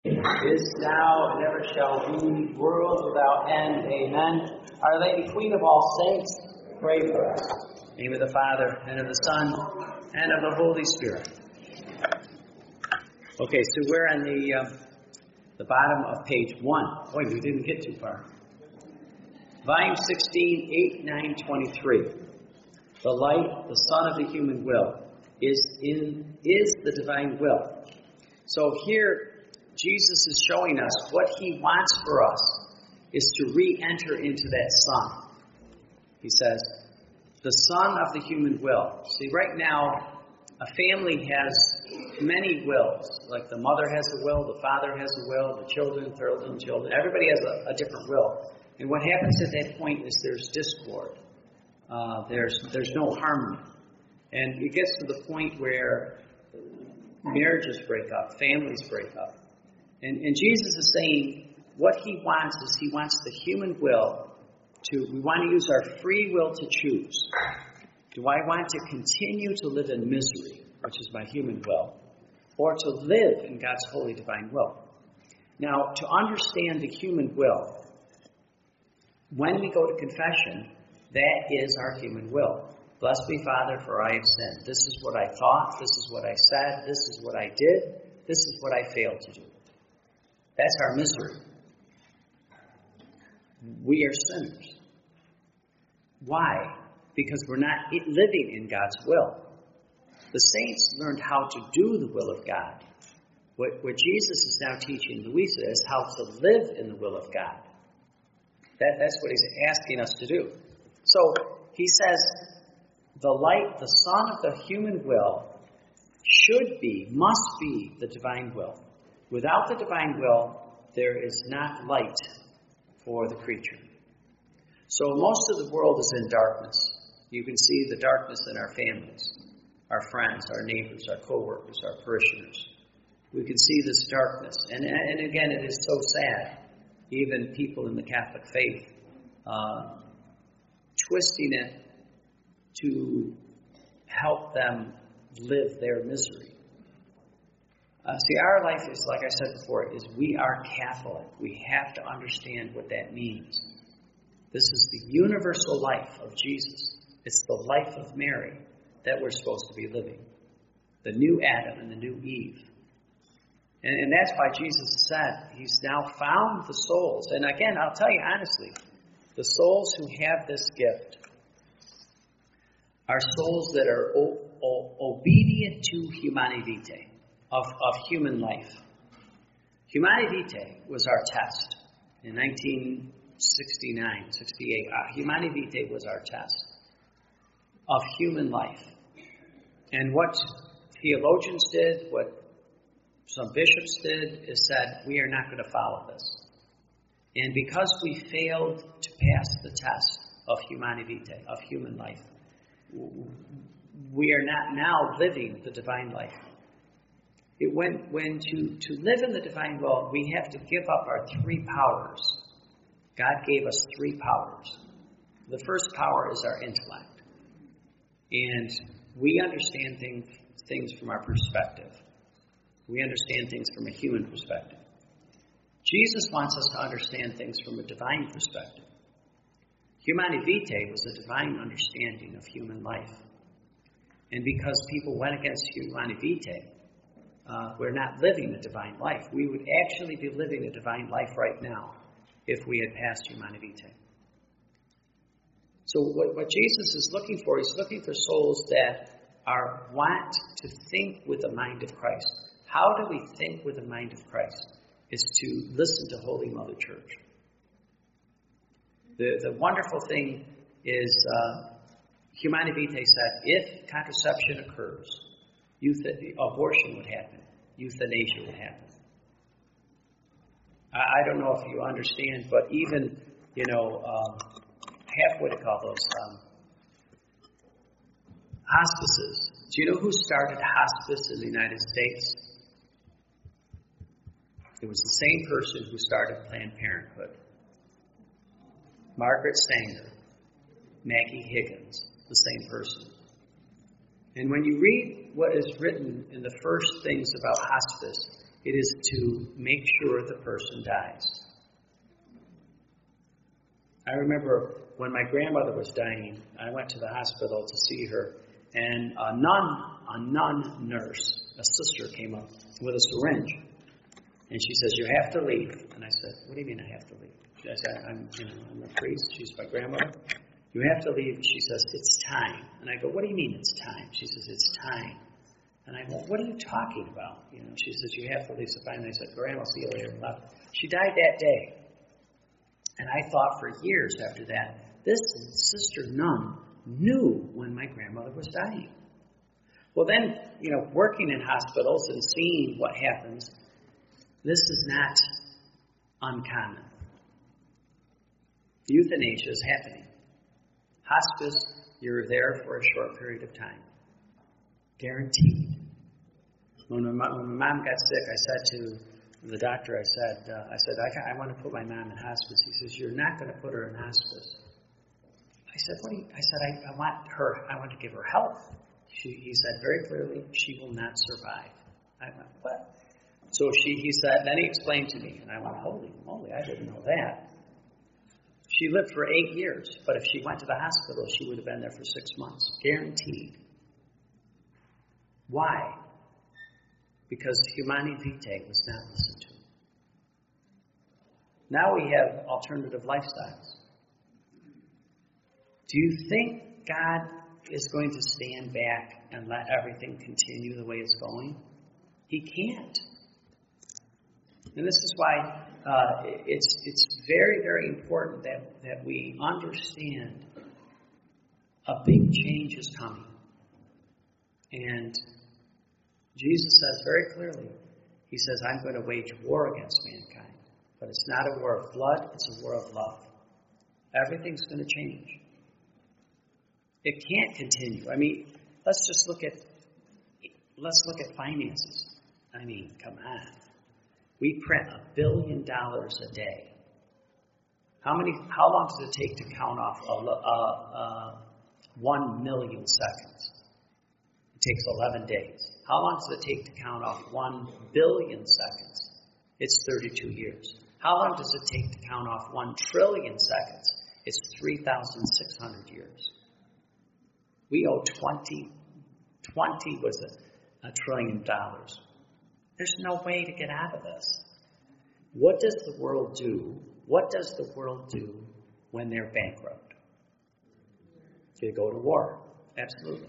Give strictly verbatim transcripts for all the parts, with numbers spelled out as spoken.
Is now and ever shall be, world without end. Amen. Our Lady, Queen of all saints, pray for us. In the name of the Father, and of the Son, and of the Holy Spirit. Okay, so we're on the uh, the bottom of page one. Boy, we didn't get too far. Volume sixteen, eight, nine, twenty-three. The light, the sun of the human will, is in is the divine will. So here, Jesus is showing us what he wants for us is to re-enter into that sun. He says, the sun of the human will. See, right now, a family has many wills. Like the mother has a will, the father has a will, the children, children, children. Everybody has a, a different will. And what happens at that point is there's discord. Uh, there's there's no harmony. And it gets to the point where marriages break up, families break up. And, and Jesus is saying what he wants is he wants the human will to, we want to use our free will to choose. Do I want to continue to live in misery, which is my human will, or to live in God's holy divine will? Now, to understand the human will, when we go to confession, that is our human will. Blessed be Father, for I have sinned. This is what I thought, this is what I said, this is what I did, this is what I failed to do. That's our misery. We are sinners. Why? Because we're not living in God's will. The saints learned how to do the will of God. What, what Jesus is now teaching Louisa is how to live in the will of God. That, that's what he's asking us to do. So he says, the light, the sun of the human will should be, must be the divine will. Without the divine will, there is not light for the creature. So most of the world is in darkness. You can see the darkness in our families, our friends, our neighbors, our co-workers, our parishioners. We can see this darkness. And, and again, it is so sad. Even people in the Catholic faith uh, twisting it to help them live their misery. Uh, see, our life is, like I said before, is we are Catholic. We have to understand what that means. This is the universal life of Jesus. It's the life of Mary that we're supposed to be living. The new Adam and the new Eve. And, and that's why Jesus said he's now found the souls. And again, I'll tell you honestly, the souls who have this gift are souls that are o- o- obedient to Humanae Vitae. Of, of human life. Humanae Vitae was our test in nineteen sixty-nine, sixty-eight. Uh, Humanae Vitae was our test of human life. And what theologians did, what some bishops did, is said, we are not going to follow this. And because we failed to pass the test of Humanae Vitae, of human life, we are not now living the divine life. It, when when to, to live in the divine will, we have to give up our three powers. God gave us three powers. The first power is our intellect. And we understand things, things from our perspective. We understand things from a human perspective. Jesus wants us to understand things from a divine perspective. Humanae Vitae was a divine understanding of human life. And because people went against Humanae Vitae, Uh, we're not living a divine life. We would actually be living a divine life right now if we had passed Humanae Vitae. So what, what Jesus is looking for, he's looking for souls that are want to think with the mind of Christ. How do we think with the mind of Christ? Is to listen to Holy Mother Church. The, the wonderful thing is uh, Humanae Vitae said, if contraception occurs, Euth- abortion would happen. Euthanasia would happen. I, I don't know if you understand, but even, you know, um, half what do you call those? Um, hospices. Do you know who started hospice in the United States? It was the same person who started Planned Parenthood. Margaret Sanger, Maggie Higgins, the same person. And when you read what is written in the first things about hospice, It is to make sure the person dies. I remember when my grandmother was dying, I went to the hospital to see her, and a nun, a nun nurse, a sister came up with a syringe, and she says, "You have to leave." And I said, "What do you mean I have to leave?" I said, "I'm, you know, I'm a priest." She's my grandmother. "You have to leave." She says, "It's time." And I go, "What do you mean it's time?" She says, "It's time." And I go, "What are you talking about?" You know, she says, "You have to leave." So finally I said, "Grandma, see you later," and left. She died that day. And I thought for years after that, this sister nun knew when my grandmother was dying. Well then, you know, working in hospitals and seeing what happens, this is not uncommon. Euthanasia is happening. Hospice, you're there for a short period of time. Guaranteed. When my, when my mom got sick, I said to the doctor, I said, uh, I said, I, I want to put my mom in hospice. He says, "You're not going to put her in hospice." I said, "What do you?" I said, I, I want her, I want to give her health. She, he said very clearly, "She will not survive." I went, "What?" So she, he said, then he explained to me, and I went, "Holy moly, I didn't know that." She lived for eight years, but if she went to the hospital, she would have been there for six months, guaranteed. Why? Because Humanae Vitae was not listened to. Now we have alternative lifestyles. Do you think God is going to stand back and let everything continue the way it's going? He can't. And this is why uh, it's it's very, very important that, that we understand a big change is coming. And Jesus says very clearly, he says, "I'm going to wage war against mankind." But it's not a war of blood, it's a war of love. Everything's going to change. It can't continue. I mean, let's just look at let's look at finances. I mean, come on. We print a billion dollars a day. How many? How long does it take to count off a, a, a one million seconds? It takes eleven days. How long does it take to count off one billion seconds? It's thirty-two years. How long does it take to count off one trillion seconds? It's three thousand six hundred years. We owe twenty, twenty was a, a trillion dollars. There's no way to get out of this. What does the world do? What does the world do when they're bankrupt? They go to war. Absolutely.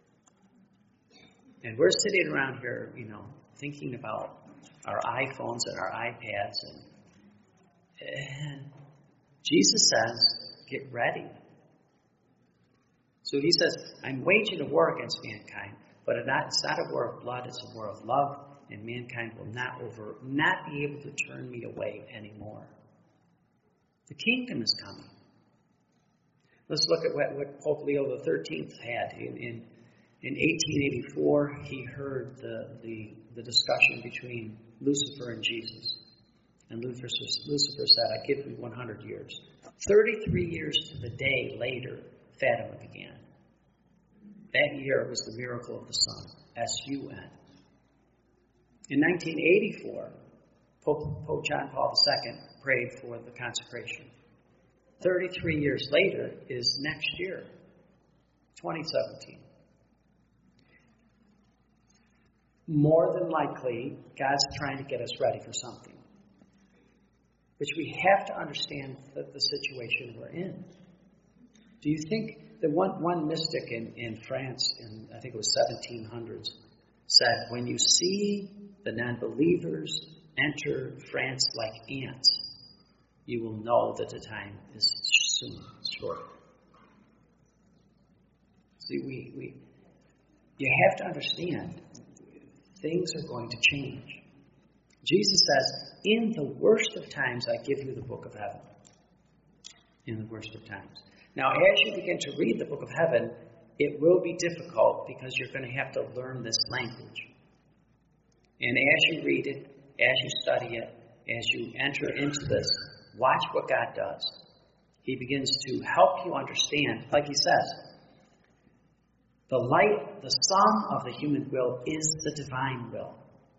And we're sitting around here, you know, thinking about our iPhones and our iPads. And, and Jesus says, get ready. So he says, I'm waging a war against mankind, but it's not a war of blood, it's a war of love, and mankind will not over, not be able to turn me away anymore. The kingdom is coming. Let's look at what, what Pope Leo the thirteenth had. In, in, in eighteen eighty-four, he heard the, the, the discussion between Lucifer and Jesus. And Lucifer, Lucifer said, I give you one hundred years. thirty-three years to the day later, Fatima began. That year was the miracle of the sun, S U N. In nineteen eighty-four, Pope, Pope John Paul the Second prayed for the consecration. thirty-three years later is next year, twenty seventeen. More than likely, God's trying to get us ready for something. Which we have to understand the, the situation we're in. Do you think that one, one mystic in, in France, in I think it was seventeen hundreds, said, when you see the non-believers enter France like ants, you will know that the time is soon short. See, we, we, you have to understand, things are going to change. Jesus says, in the worst of times, I give you the book of heaven. In the worst of times. Now, as you begin to read the book of heaven, it will be difficult because you're going to have to learn this language. And as you read it, as you study it, as you enter into this, watch what God does. He begins to help you understand, like he says, the light, the sum of the human will is the divine will.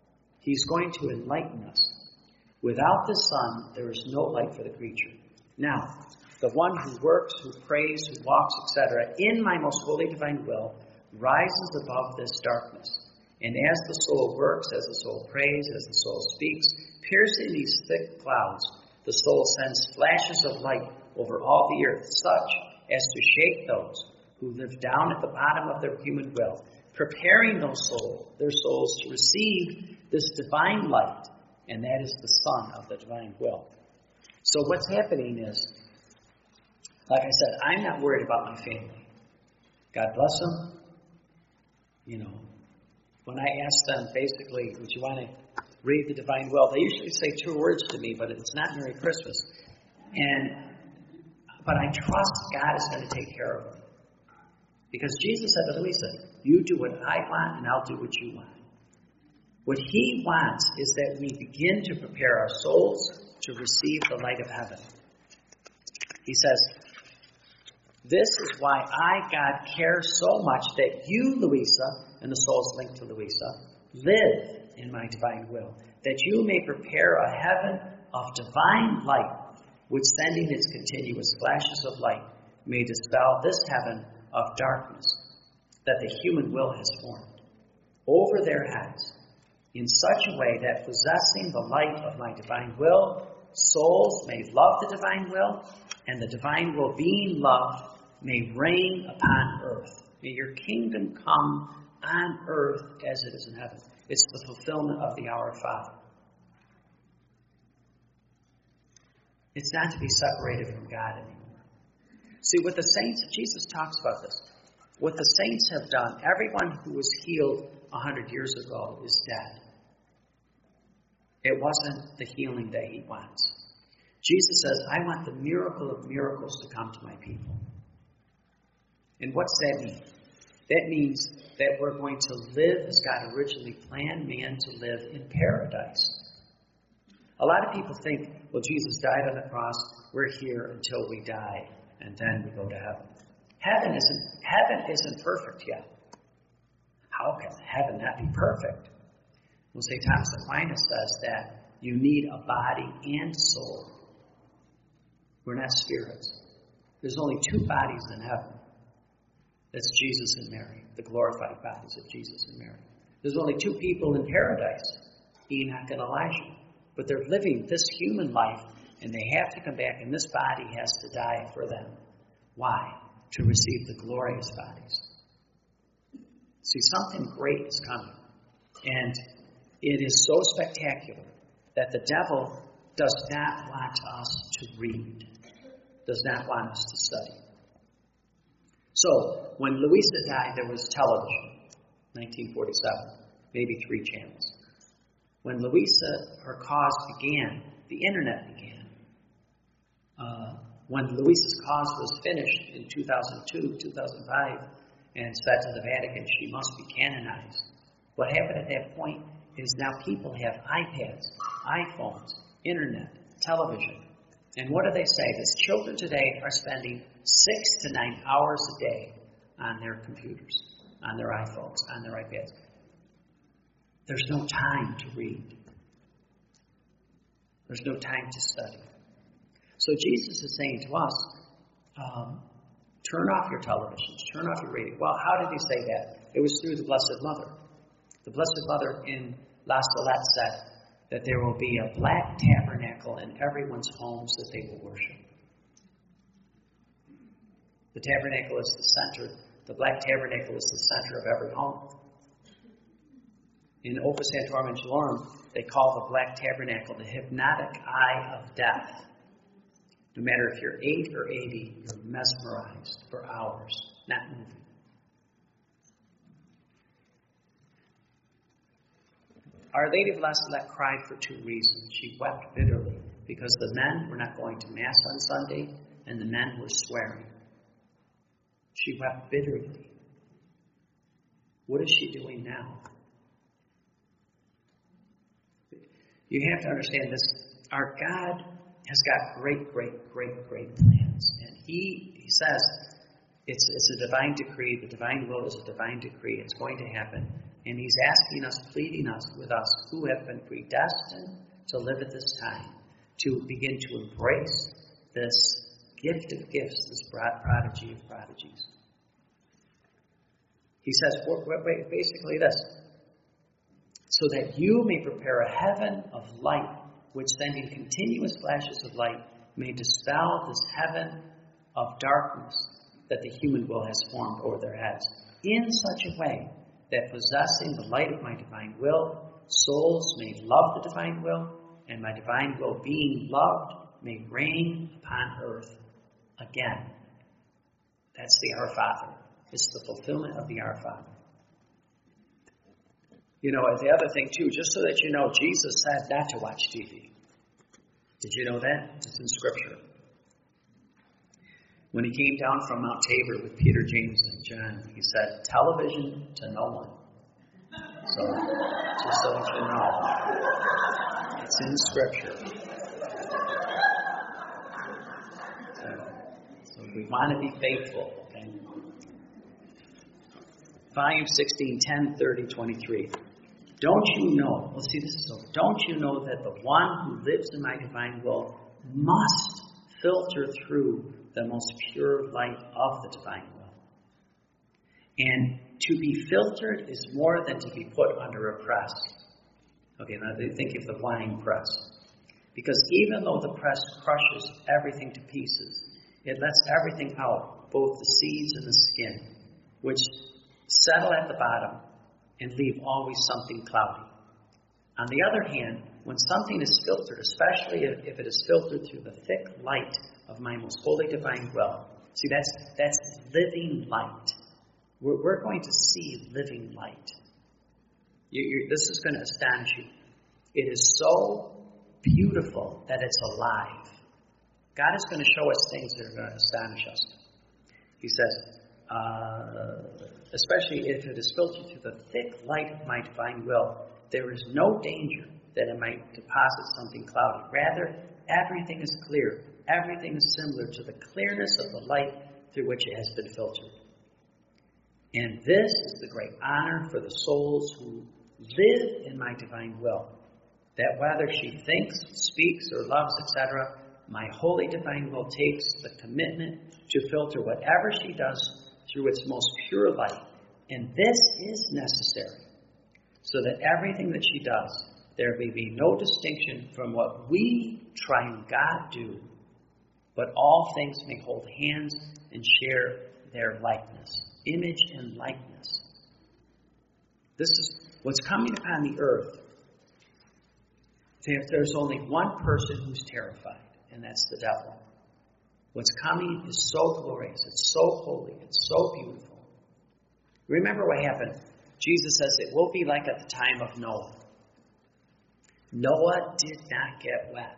He's going to enlighten us. Without the sun, there is no light for the creature. Now, the one who works, who prays, who walks, et cetera, in my most holy divine will, rises above this darkness. And as the soul works, as the soul prays, as the soul speaks, piercing these thick clouds, the soul sends flashes of light over all the earth, such as to shake those who live down at the bottom of their human will, preparing those soul, their souls to receive this divine light, and that is the sun of the divine will. So what's happening is, like I said, I'm not worried about my family. God bless them. You know, when I ask them, basically, would you want to read the divine will, they usually say two words to me, but it's not Merry Christmas. And but I trust God is going to take care of them. Because Jesus said to Louisa, you do what I want and I'll do what you want. What he wants is that we begin to prepare our souls to receive the light of heaven. He says, this is why I, God, care so much that you, Louisa, and the soul's linked to Louisa, live in my divine will, that you may prepare a heaven of divine light, which sending its continuous flashes of light may dispel this heaven of darkness that the human will has formed over their heads in such a way that possessing the light of my divine will, souls may love the divine will, and the divine will being loved may reign upon earth. May your kingdom come on earth as it is in heaven. It's the fulfillment of the Our Father. It's not to be separated from God anymore. See, what the saints, Jesus talks about this, what the saints have done, everyone who was healed a hundred years ago is dead. It wasn't the healing that he wants. Jesus says, I want the miracle of miracles to come to my people. And what's that mean? That means that we're going to live as God originally planned man to live in paradise. A lot of people think, well, Jesus died on the cross, we're here until we die, and then we go to heaven. Heaven isn't, heaven isn't perfect yet. How can heaven not be perfect? Well, Saint Thomas Aquinas says that you need a body and soul. We're not spirits. There's only two bodies in heaven. That's Jesus and Mary, the glorified bodies of Jesus and Mary. There's only two people in paradise, Enoch and Elijah. But they're living this human life, and they have to come back, and this body has to die for them. Why? To receive the glorious bodies. See, something great is coming. And it is so spectacular that the devil does not want us to read, does not want us to study. So, when Louisa died, there was television, nineteen forty-seven, maybe three channels. When Louisa, her cause began, the internet began. Uh, when Louisa's cause was finished in two thousand two, two thousand five, and said to the Vatican she must be canonized, what happened at that point is now people have iPads, iPhones, internet, television. And what do they say? That children today are spending six to nine hours a day on their computers, on their iPhones, on their iPads. There's no time to read. There's no time to study. So Jesus is saying to us, um, turn off your televisions, turn off your radio. Well, how did he say that? It was through the Blessed Mother. The Blessed Mother in La Salette said that there will be a black tabernacle in everyone's homes that they will worship. The tabernacle is the center. The black tabernacle is the center of every home. In Opus Sanctorum Angelorum, they call the black tabernacle the hypnotic eye of death. No matter if you're eight or eighty, you're mesmerized for hours, not moving. Our Lady of La Salette cried for two reasons. She wept bitterly because the men were not going to Mass on Sunday and the men were swearing. She wept bitterly. What is she doing now? You have to understand this. Our God has got great, great, great, great plans. And he, he says it's, it's a divine decree. The divine will is a divine decree. It's going to happen. And he's asking us, pleading us with us who have been predestined to live at this time, to begin to embrace this gift of gifts, this prodigy of prodigies. He says, basically this, so that you may prepare a heaven of light, which sending continuous flashes of light may dispel this heaven of darkness that the human will has formed over their heads, in such a way that possessing the light of my divine will, souls may love the divine will, and my divine will being loved may reign upon earth again. That's the Our Father. It's the fulfillment of the Our Father. You know, the other thing too, just so that you know, Jesus said not to watch T V. Did you know that? It's in Scripture. When he came down from Mount Tabor with Peter, James, and John, he said, television to no one. So, just so that you know, it's in Scripture. So, so we want to be faithful, okay? Volume sixteen, ten, thirty, twenty-three. Don't you know, well see this is over, don't you know that the one who lives in my divine will must filter through the most pure light of the divine will? And to be filtered is more than to be put under a press. Okay, now think of the wine press. Because even though the press crushes everything to pieces, it lets everything out, both the seeds and the skin, which settle at the bottom and leave always something cloudy. On the other hand, when something is filtered, especially if, if it is filtered through the thick light of my most holy divine will, see, that's that's living light. We're, we're going to see living light. You, you're, this is going to astonish you. It is so beautiful that it's alive. God is going to show us things that are going to astonish us. He says, uh, especially if it is filtered through the thick light of my divine will, there is no danger that it might deposit something cloudy. Rather, everything is clear. Everything is similar to the clearness of the light through which it has been filtered. And this is the great honor for the souls who live in my divine will, that whether she thinks, speaks, or loves, et cetera, my holy divine will takes the commitment to filter whatever she does through its most pure light. And this is necessary, so that everything that she does, there may be no distinction from what we, triune God, do, but all things may hold hands and share their likeness, image and likeness. This is what's coming upon the earth. There's only one person who's terrified, and that's the devil. What's coming is so glorious, it's so holy, it's so beautiful. Remember what happened. Jesus says it will be like at the time of Noah. Noah did not get wet.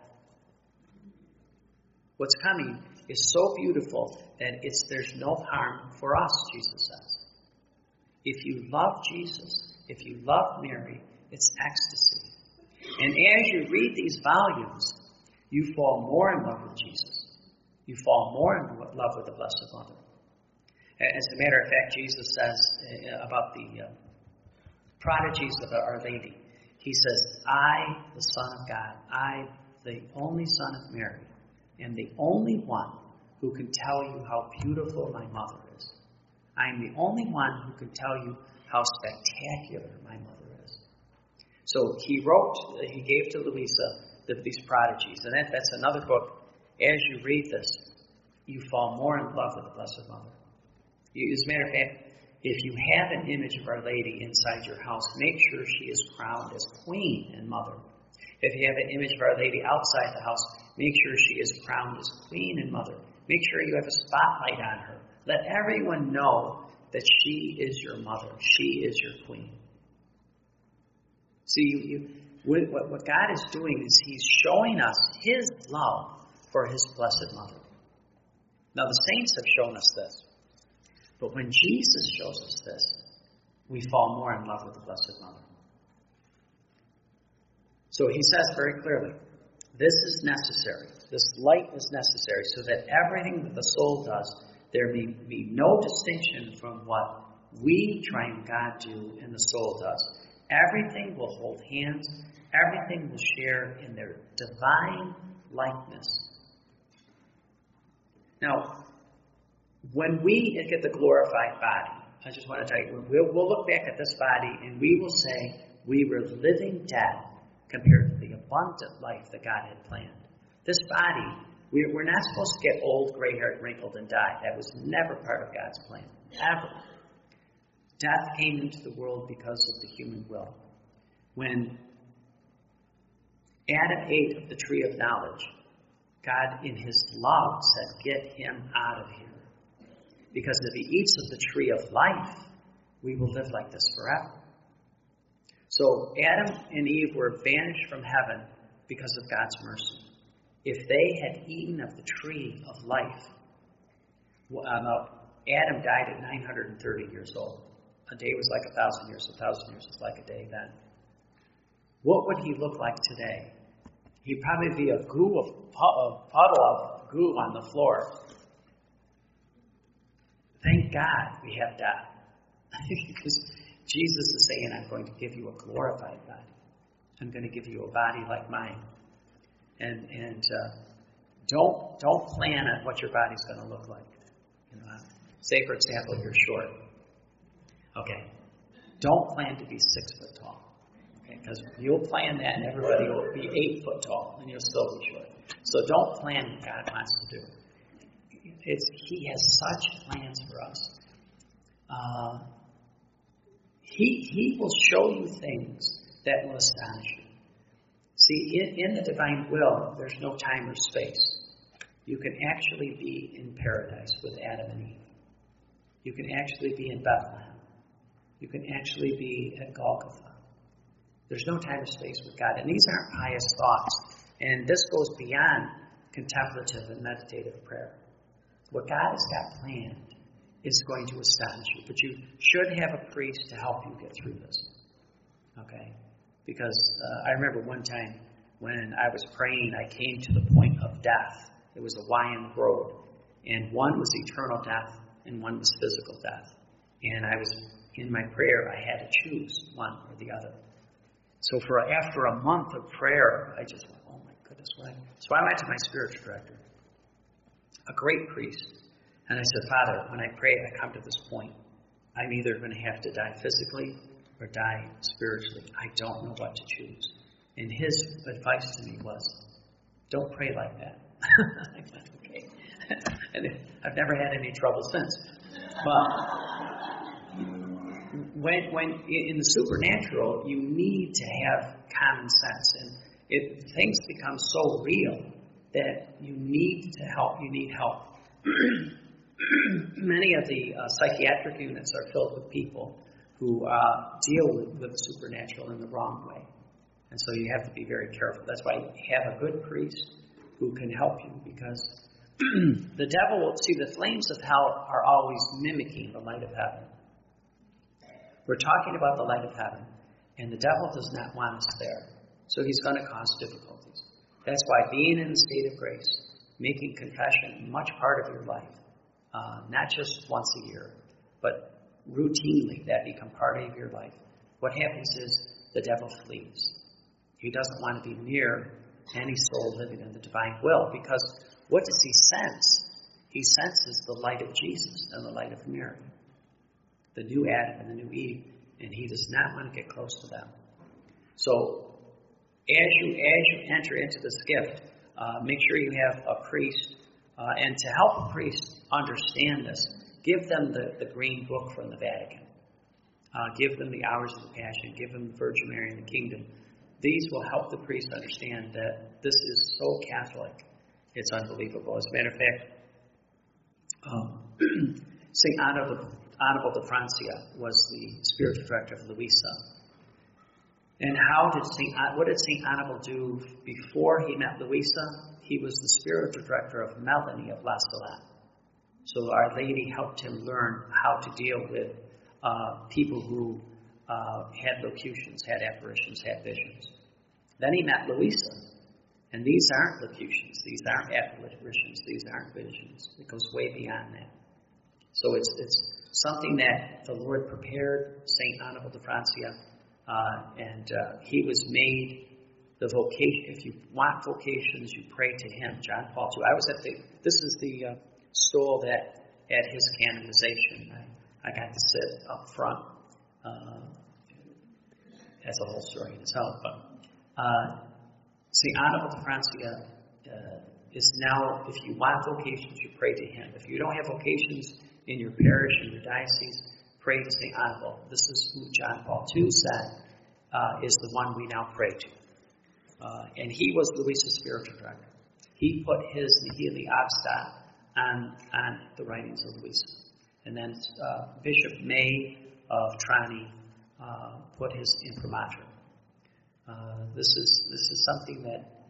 What's coming is so beautiful that it's there's no harm for us, Jesus says. If you love Jesus, if you love Mary, it's ecstasy. And as you read these volumes, you fall more in love with Jesus. You fall more in love with the Blessed Mother. As a matter of fact, Jesus says about the uh, prodigies of Our Lady, he says, I, the Son of God, I, the only Son of Mary, am the only one who can tell you how beautiful my mother is. I am the only one who can tell you how spectacular my mother is. So he wrote, he gave to Louisa the, these prodigies. And that, that's another book. As you read this, you fall more in love with the Blessed Mother. You, as a matter of fact, if you have an image of Our Lady inside your house, make sure she is crowned as Queen and Mother. If you have an image of Our Lady outside the house, make sure she is crowned as Queen and Mother. Make sure you have a spotlight on her. Let everyone know that she is your mother. She is your queen. See, you, you, what, what God is doing is He's showing us His love for His Blessed Mother. Now, the saints have shown us this. But when Jesus shows us this, we fall more in love with the Blessed Mother. So He says very clearly, this is necessary. This light is necessary so that everything that the soul does, there may be no distinction from what We triune God do, and the soul does. Everything will hold hands. Everything will share in their divine likeness. Now, when we get the glorified body, I just want to tell you, we'll, we'll look back at this body and we will say we were living dead compared to the abundant life that God had planned. This body, we, we're not supposed to get old, gray-haired, wrinkled, and die. That was never part of God's plan, ever. Death came into the world because of the human will. When Adam ate of the tree of knowledge, God, in his love, said, get him out of here. Because if he eats of the tree of life, we will live like this forever. So Adam and Eve were banished from heaven because of God's mercy. If they had eaten of the tree of life, uh, Adam died at nine hundred thirty years old. A day was like a thousand years. A thousand years was like a day then. What would he look like today? He'd probably be a goo of a puddle of goo on the floor. Thank God we have death. Because Jesus is saying, I'm going to give you a glorified body. I'm going to give you a body like mine. And and uh, don't don't plan on what your body's going to look like. You know, say, for example, you're short. Okay. Don't plan to be six foot tall. Okay, because you'll plan that and everybody will be eight foot tall and you'll still be short. So don't plan what God wants to do. It's, he has such plans for us. Uh, he, he will show you things that will astonish you. See, in, in the divine will, there's no time or space. You can actually be in paradise with Adam and Eve. You can actually be in Bethlehem. You can actually be at Golgotha. There's no time or space with God. And these aren't pious thoughts. And this goes beyond contemplative and meditative prayer. What God has got planned is going to astonish you. But you should have a priest to help you get through this. Okay? Because uh, I remember one time when I was praying, I came to the point of death. It was a Y in the road. And one was eternal death and one was physical death. And I was, in my prayer, I had to choose one or the other. So for after a month of prayer, I just went, oh my goodness, what? So I went to my spiritual director, a great priest, and I said, Father, when I pray, I come to this point. I'm either going to have to die physically or die spiritually. I don't know what to choose. And his advice to me was, don't pray like that. I went, okay. And I've never had any trouble since. But when, when in the supernatural, you need to have common sense. And if things become so real that you need to help, you need help. Many of the uh, psychiatric units are filled with people who uh, deal with, with the supernatural in the wrong way. And so you have to be very careful. That's why you have a good priest who can help you, because the devil will see the flames of hell are always mimicking the light of heaven. We're talking about the light of heaven, and the devil does not want us there. So he's going to cause difficulties. That's why being in the state of grace, making confession much part of your life, uh, not just once a year, but routinely that become part of your life. What happens is the devil flees. He doesn't want to be near any soul living in the divine will, because what does he sense? He senses the light of Jesus and the light of Mary, the new Adam and the new Eve, and he does not want to get close to them. So as you as you enter into this gift, uh, make sure you have a priest, uh, and to help a priest understand this, give them the, the green book from the Vatican. Uh, give them the Hours of the Passion. Give them the Virgin Mary and the Kingdom. These will help the priest understand that this is so Catholic. It's unbelievable. As a matter of fact, um, Saint Annibal, Annibal de Francia was the spiritual director of Luisa. And how did Saint what did Saint Annibal do before he met Luisa? He was the spiritual director of Melanie of La Salette. So Our Lady helped him learn how to deal with uh, people who uh, had locutions, had apparitions, had visions. Then he met Luisa. And these aren't locutions. These aren't apparitions. These aren't visions. It goes way beyond that. So it's it's something that the Lord prepared Saint Annibale de Francia, uh, and uh, he was made the vocation. If you want vocations, you pray to him. John Paul the Second. I was at the, this is the uh, stole that at his canonization. I, I got to sit up front. Uh, that's a whole story in itself. But uh, Saint Annibale de Francia uh, is now, if you want vocations, you pray to him. If you don't have vocations in your parish, in your diocese, pray to Saint Annibale. This is who John Paul the Second said uh, is the one we now pray to. Uh, and he was Luisa's spiritual director. He put his Nihili Obstat on, on the writings of Luisa. And then uh, Bishop May of Trani uh, put his imprimatur. Uh, this is this is something that,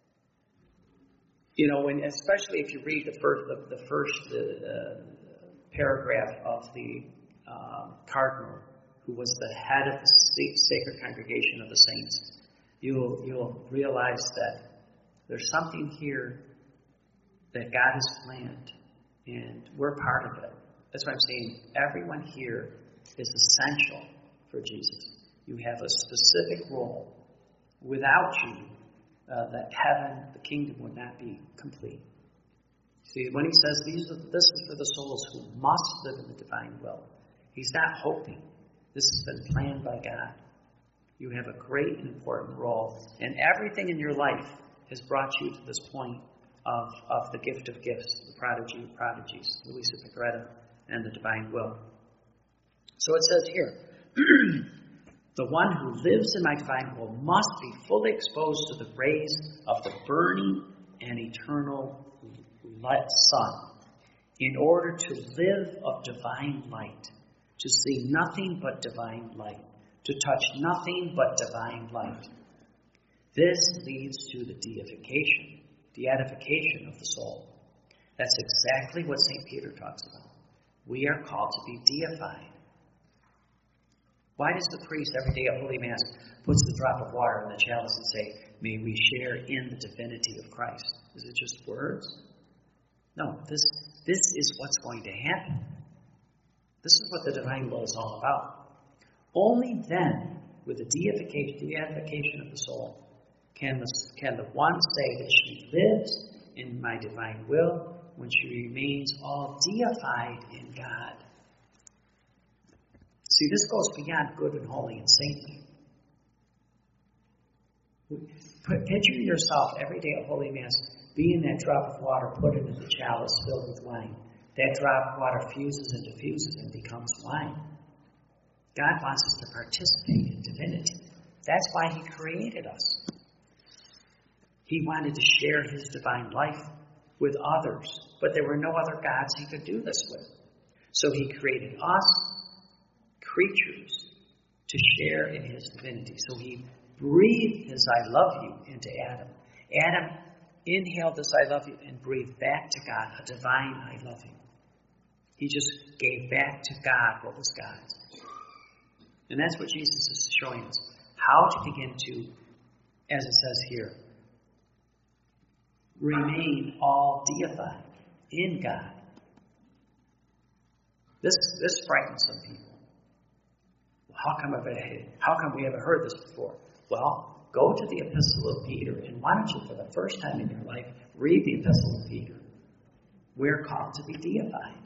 you know, when, especially if you read the first the, the first uh, paragraph of the uh, cardinal, who was the head of the Sacred Congregation of the Saints, you'll you'll realize that there's something here that God has planned, and we're part of it. That's why I'm saying everyone here is essential for Jesus. You have a specific role. Without you, uh, that heaven, the kingdom, would not be complete. See, when he says these are, this is for the souls who must live in the divine will, he's not hoping. This has been planned by God. You have a great and important role, and everything in your life has brought you to this point of, of the gift of gifts, the prodigy of prodigies, Luisa Picaretta, and the divine will. So it says here, the one who lives in my divine will must be fully exposed to the rays of the burning and eternal sun in order to live of divine light, to see nothing but divine light, to touch nothing but divine light. This leads to the deification, the edification of the soul. That's exactly what Saint Peter talks about. We are called to be deified. Why does the priest every day at Holy Mass puts the drop of water in the chalice and say, may we share in the divinity of Christ? Is it just words? No, this, this is what's going to happen. This is what the divine will is all about. Only then, with the deification, the edification of the soul, can the, can the one say that she lives in my divine will when she remains all deified in God. See, this goes beyond good and holy and saintly. Picture yourself every day at Holy Mass being that drop of water put into the chalice filled with wine. That drop of water fuses and diffuses and becomes wine. God wants us to participate in divinity. That's why he created us. He wanted to share his divine life with others, but there were no other gods he could do this with. So he created us, creatures, to share in his divinity. So he breathed his I love you into Adam. Adam inhaled this I love you and breathed back to God a divine I love you. He just gave back to God what was God's. And that's what Jesus is showing us. How to begin to, as it says here, remain all deified in God. This, this frightens some people. How come, I've, how come we haven't heard this before? Well, go to the Epistle of Peter, and why don't you, for the first time in your life, read the Epistle of Peter. We're called to be deified.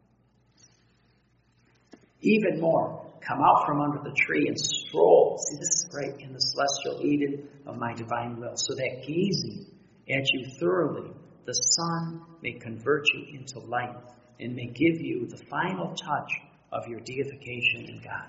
Even more, come out from under the tree and stroll. See, this is great, in the celestial Eden of my divine will, so that gazing at you thoroughly, the sun may convert you into light and may give you the final touch of your deification in God.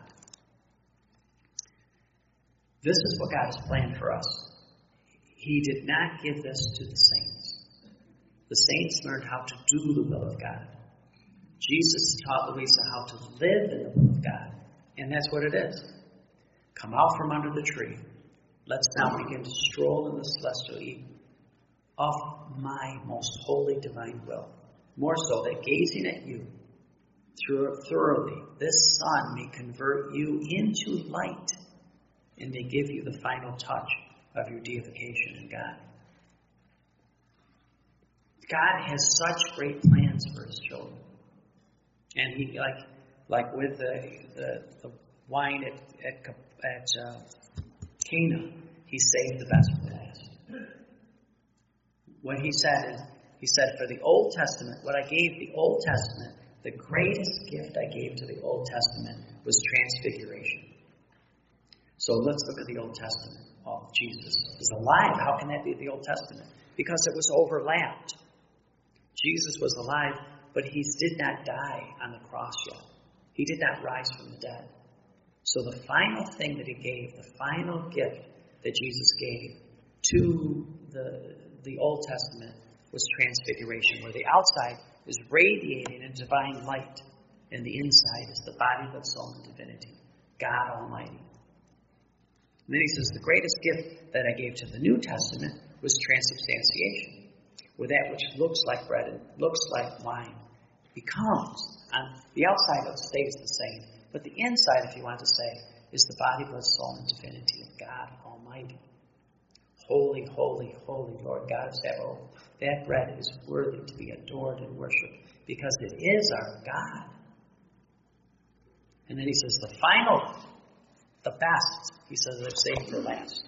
This is what God has planned for us. He did not give this to the saints. The saints learned how to do the will of God. Jesus taught Luisa how to live in the will of God. And that's what it is. Come out from under the tree. Let's now begin to stroll in the celestial Eden of my most holy divine will. More so that gazing at you through thoroughly, this sun may convert you into light and may give you the final touch of your deification in God. God has such great plans for his children. And he, like, Like with the, the, the wine at, at, at uh, Cana, he saved the best for last. What he said is, he said, for the Old Testament, what I gave the Old Testament, the greatest gift I gave to the Old Testament was transfiguration. So let's look at the Old Testament. Oh, Jesus is alive. How can that be the Old Testament? Because it was overlapped. Jesus was alive, but he did not die on the cross yet. He did not rise from the dead. So the final thing that he gave, the final gift that Jesus gave to the, the Old Testament was transfiguration, where the outside is radiating in divine light, and the inside is the body, blood, soul, and divinity, God Almighty. And then he says, the greatest gift that I gave to the New Testament was transubstantiation, where that which looks like bread and looks like wine becomes, on the outside it stays the same, but the inside, if you want to say, is the body, blood, soul, and divinity of God Almighty. Holy, holy, holy Lord God of Sabaoth. That bread is worthy to be adored and worshipped because it is our God. And then he says, the final, the best, he says, I've saved for last.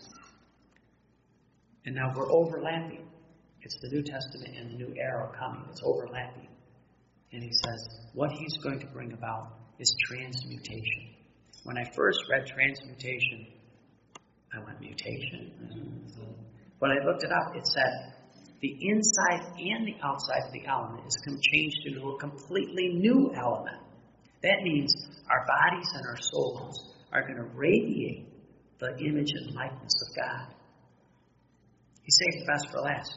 And now we're overlapping. It's the New Testament and the new era coming. It's overlapping. And he says, what he's going to bring about is transmutation. When I first read transmutation, I went, mutation? When I looked it up, it said, the inside and the outside of the element is changed into a completely new element. That means our bodies and our souls are going to radiate the image and likeness of God. He saved the best for last.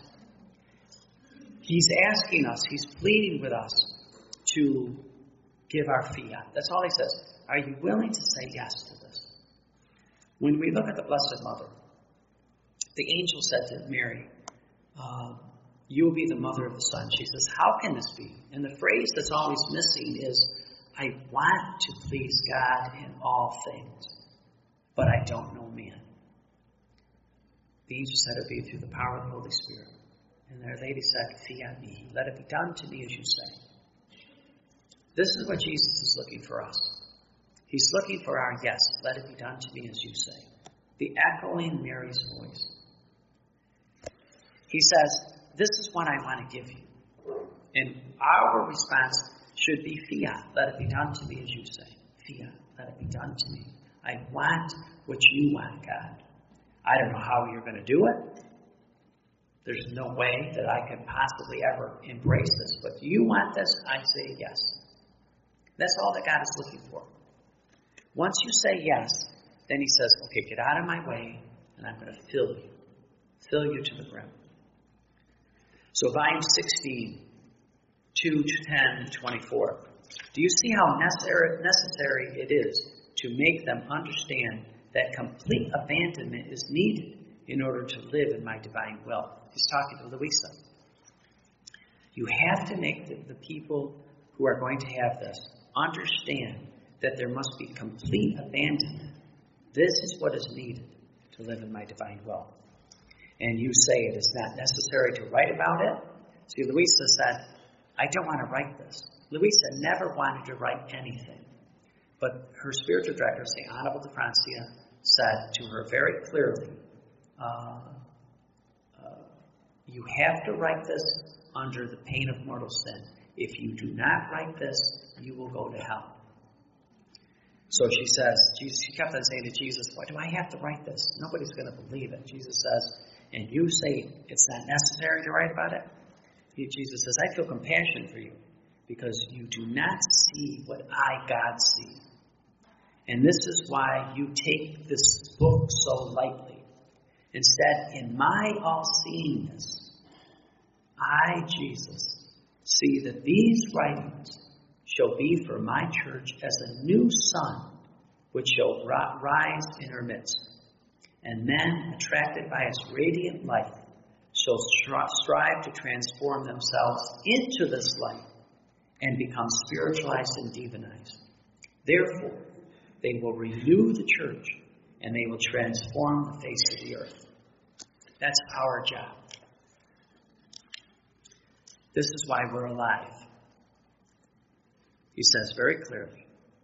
He's asking us, he's pleading with us to give our fiat. That's all he says. Are you willing to say yes to this? When we look at the Blessed Mother, the angel said to Mary, uh, you will be the mother of the Son. She says, how can this be? And the phrase that's always missing is, I want to please God in all things, but I don't know man. The angel said it would be through the power of the Holy Spirit. And Our Lady said, fiat me, let it be done to me as you say. This is what Jesus is looking for us. He's looking for our yes, let it be done to me as you say. The echoing Mary's voice. He says, this is what I want to give you. And our response should be fiat, let it be done to me as you say. Fiat, let it be done to me. I want what you want, God. I don't know how you're going to do it. There's no way that I could possibly ever embrace this. But do you want this? I say yes. That's all that God is looking for. Once you say yes, then he says, okay, get out of my way, and I'm going to fill you. Fill you to the brim. So volume sixteen, two, ten, twenty-four. Do you see how necessary, necessary it is to make them understand that complete abandonment is needed in order to live in my divine will? He's talking to Louisa. You have to make the, the people who are going to have this understand that there must be complete abandonment. This is what is needed to live in my divine will. And you say it is not necessary to write about it. See, Louisa said, I don't want to write this. Louisa never wanted to write anything. But her spiritual director, Saint Annabel de Francia, said to her very clearly, uh, uh, you have to write this under the pain of mortal sin. If you do not write this, you will go to hell. So she says, Jesus, she kept on saying to Jesus, why do I have to write this? Nobody's going to believe it. Jesus says, and you say it's not necessary to write about it? He, Jesus says, I feel compassion for you because you do not see what I, God, see. And this is why you take this book so lightly. Instead, in my all-seeingness, I, Jesus, see that these writings shall be for my church as a new sun, which shall rise in her midst. And men, attracted by its radiant light, shall strive to transform themselves into this light and become spiritualized and divinized. Therefore, they will renew the church and they will transform the face of the earth. That's our job. This is why we're alive. He says very clearly,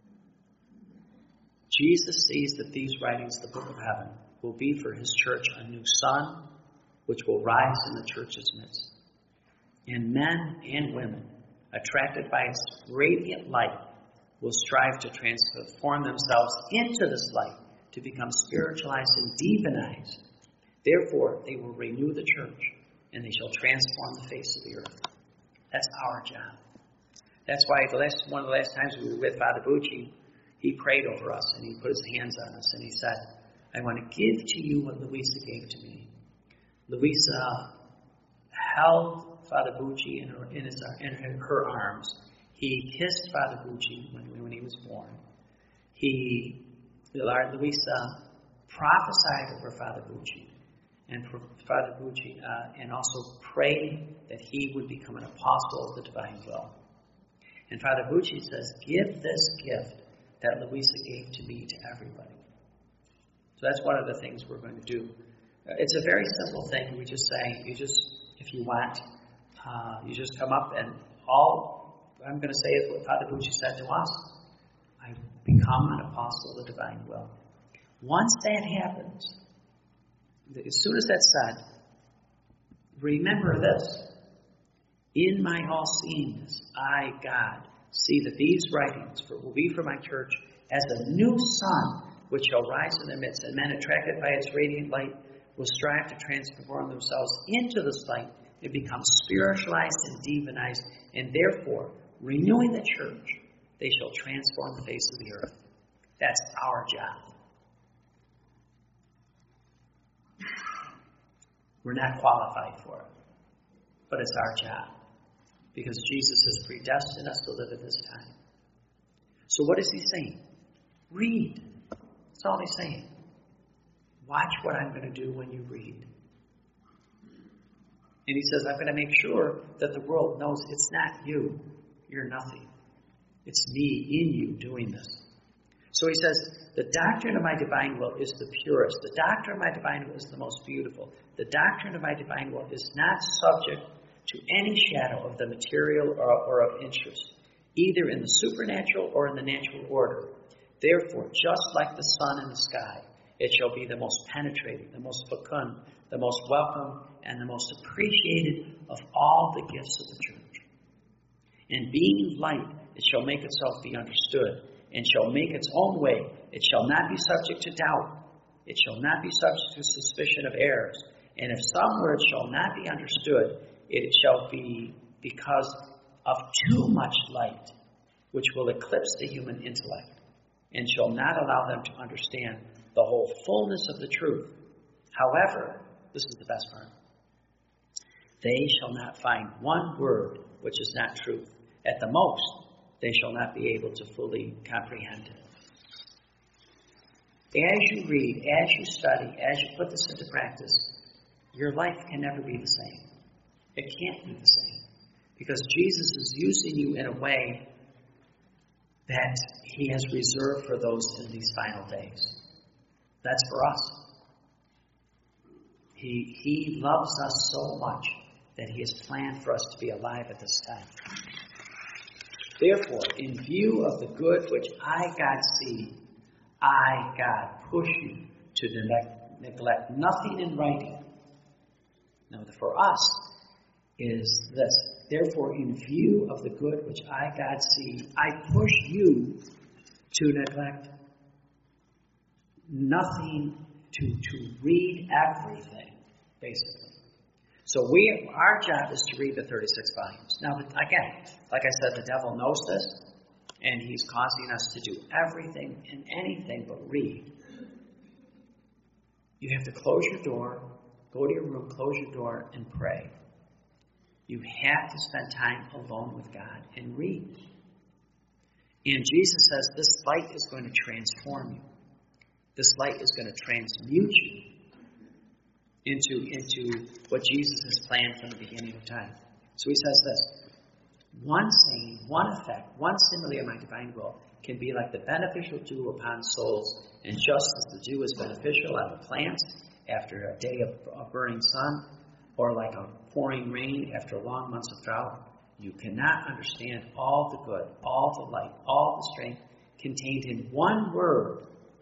Jesus sees that these writings, the book of heaven, will be for his church a new sun, which will rise in the church's midst. And men and women, attracted by its radiant light, will strive to transform themselves into this light, to become spiritualized and demonized. Therefore, they will renew the church, and they shall transform the face of the earth. That's our job. That's why the last one of the last times we were with Father Bucci, he prayed over us, and he put his hands on us, and he said, I want to give to you what Louisa gave to me. Louisa held Father Bucci in her, in his, in her arms. He kissed Father Bucci when, when he was born. He, Louisa prophesied over Father Bucci, and for Father Bucci, uh, and also prayed that he would become an apostle of the divine will. And Father Bucci says, give this gift that Louisa gave to me to everybody. So that's one of the things we're going to do. It's a very simple thing. We just say, you just, if you want, uh, you just come up and all I'm going to say is what Father Bucci said to us. I become an apostle of the divine will. Once that happens, as soon as that's said, remember this. In my all-seeingness, I, God, see that these writings for, will be for my church as a new sun which shall rise in their midst, and men attracted by its radiant light will strive to transform themselves into this light and become spiritualized and demonized, and therefore, renewing the church, they shall transform the face of the earth. That's our job. We're not qualified for it, but it's our job, because Jesus has predestined us to live at this time. So what is he saying? Read. That's all he's saying. Watch what I'm going to do when you read. And he says, I'm going to make sure that the world knows it's not you. You're nothing. It's me in you doing this. So he says, the doctrine of my divine will is the purest. The doctrine of my divine will is the most beautiful. The doctrine of my divine will is not subject to any shadow of the material or, or of interest, either in the supernatural or in the natural order. Therefore, just like the sun in the sky, it shall be the most penetrating, the most fecund, the most welcome, and the most appreciated of all the gifts of the church. And being light, it shall make itself be understood, and shall make its own way. It shall not be subject to doubt. It shall not be subject to suspicion of errors. And if some words shall not be understood, it shall be because of too much light, which will eclipse the human intellect, and shall not allow them to understand the whole fullness of the truth. However, this is the best part, they shall not find one word which is not truth. At the most, they shall not be able to fully comprehend it. As you read, as you study, as you put this into practice, your life can never be the same. It can't be the same. Because Jesus is using you in a way that he has reserved for those in these final days. That's for us. He, he loves us so much that he has planned for us to be alive at this time. Therefore, in view of the good which I, God, see, I, God, push you to neglect, neglect nothing in writing. Now, for us is this. Therefore, in view of the good which I, God, see, I push you to neglect nothing, to, to read everything, basically. So we, our job is to read the thirty-six volumes. Now, again, like I said, the devil knows this, and he's causing us to do everything and anything but read. You have to close your door, go to your room, close your door, and pray. You have to spend time alone with God and read. And Jesus says this light is going to transform you. This light is going to transmute you into, into what Jesus has planned from the beginning of time. So he says this. One saying, one effect, one simile of my divine will can be like the beneficial dew upon souls, and just as the dew is beneficial on the plants after a day of a burning sun, or like a pouring rain after long months of drought, you cannot understand all the good, all the light, all the strength contained in one word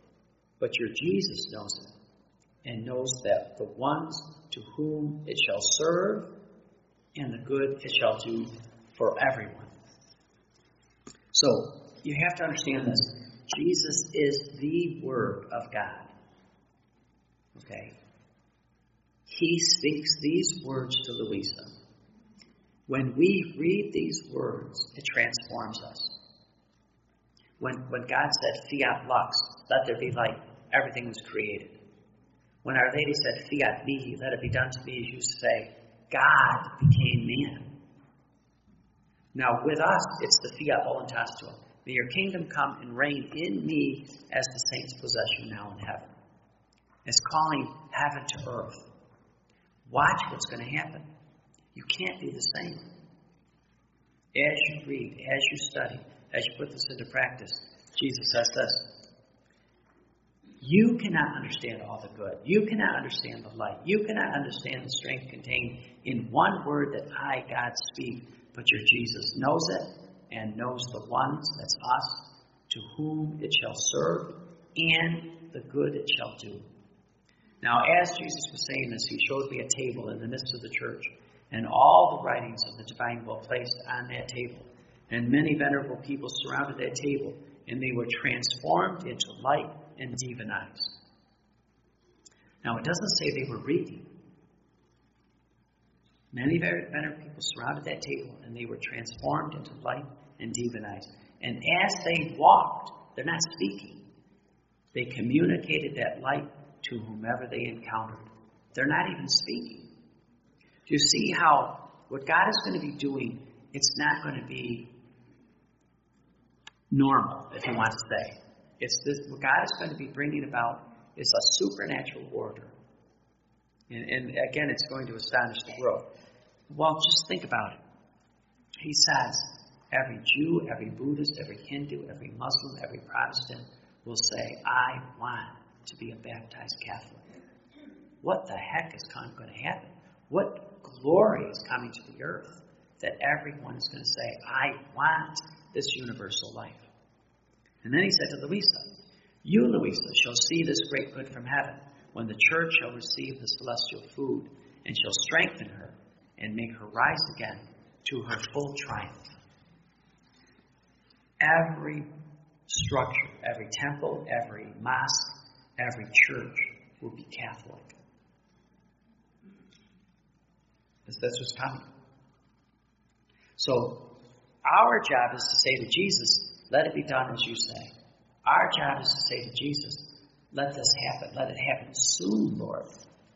But your Jesus knows it, and knows that the ones to whom it shall serve, and the good it shall do for everyone. So, you have to understand this. Jesus is the Word of God. Okay? He speaks these words to Louisa. When we read these words, it transforms us. When, when God said, fiat lux, let there be light, everything was created. When Our Lady said, fiat mihi, let it be done to me, as you say, God became man. Now with us, it's the fiat voluntas tua. May your kingdom come and reign in me as the saints possess you now in heaven. It's calling heaven to earth. Watch what's going to happen. You can't be the same. As you read, as you study, as you put this into practice, Jesus says this. You cannot understand all the good. You cannot understand the light. You cannot understand the strength contained in one word that I, God, speak. But your Jesus knows it and knows the ones, that's us, to whom it shall serve and the good it shall do. Now, as Jesus was saying this, he showed me a table in the midst of the church, and all the writings of the divine will placed on that table. And many venerable people surrounded that table, and they were transformed into light and divinized. Now, it doesn't say they were reading. Many venerable people surrounded that table, and they were transformed into light and divinized. And as they walked, they're not speaking. They communicated that light to whomever they encountered. They're not even speaking. Do you see how what God is going to be doing, it's not going to be normal, if you want to say. It's this, what God is going to be bringing about is a supernatural order. And, and again, it's going to astonish the world. Well, just think about it. He says every Jew, every Buddhist, every Hindu, every Muslim, every Protestant will say, I want to be a baptized Catholic. What the heck is going to happen? What glory is coming to the earth that everyone is going to say, I want this universal life? And then he said to Louisa, you, Louisa, shall see this great good from heaven, when the church shall receive the celestial food, and shall strengthen her, and make her rise again to her full triumph. Every structure, every temple, every mosque, every church will be Catholic. That's what's coming. So, our job is to say to Jesus, let it be done as you say. Our job is to say to Jesus, let this happen. Let it happen soon, Lord.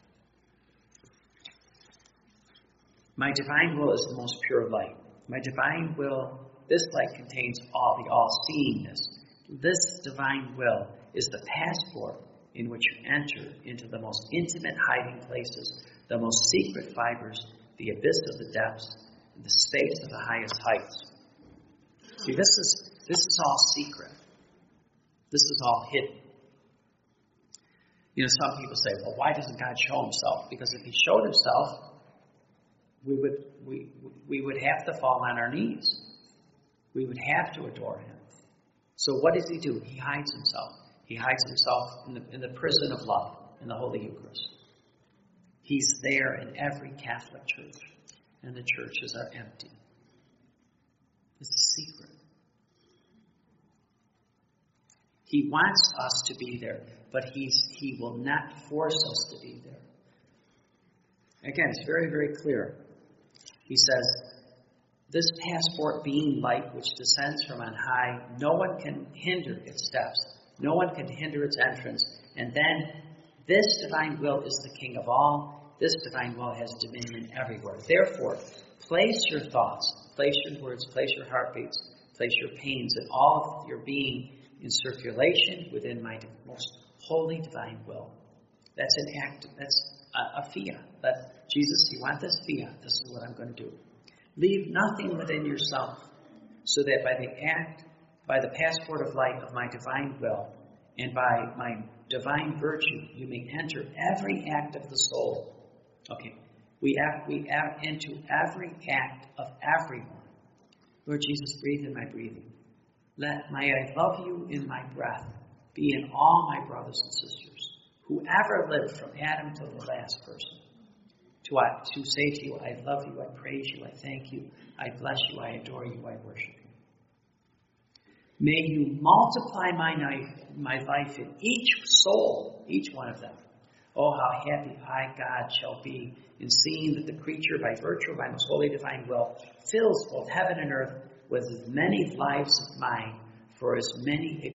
My divine will is the most pure light. My divine will, this light contains all, the all-seeingness. This divine will is the passport in which you enter into the most intimate hiding places, the most secret fibers, the abyss of the depths, and the space of the highest heights. See, this is this is all secret. This is all hidden. You know, some people say, well, why doesn't God show himself? Because if he showed himself, we would we we would have to fall on our knees. We would have to adore him. So what does he do? He hides himself. He hides himself in the, in the prison of love, in the Holy Eucharist. He's there in every Catholic church, and the churches are empty. It's a secret. He wants us to be there, but he's, he will not force us to be there. Again, it's very, very clear. He says, this passport being light which descends from on high, no one can hinder its steps. No one can hinder its entrance. And then, this divine will is the king of all. This divine will has dominion everywhere. Therefore, place your thoughts, place your words, place your heartbeats, place your pains and all of your being in circulation within my most holy divine will. That's an act, that's a, a fiat. That Jesus, you want this fiat, this is what I'm going to do. Leave nothing within yourself, so that by the act, by the passport of light of my divine will, and by my divine virtue, you may enter every act of the soul. Okay, we act, we act into every act of everyone. Lord Jesus, breathe in my breathing. Let may I love you in my breath be in all my brothers and sisters, whoever lived from Adam to the last person. To, I, to say to you, I love you, I praise you, I thank you, I bless you, I adore you, I worship you. May you multiply my life, my life in each soul, each one of them. Oh, how happy I, God, shall be in seeing that the creature, by virtue of my most holy divine will, fills both heaven and earth with as many lives of mine for as many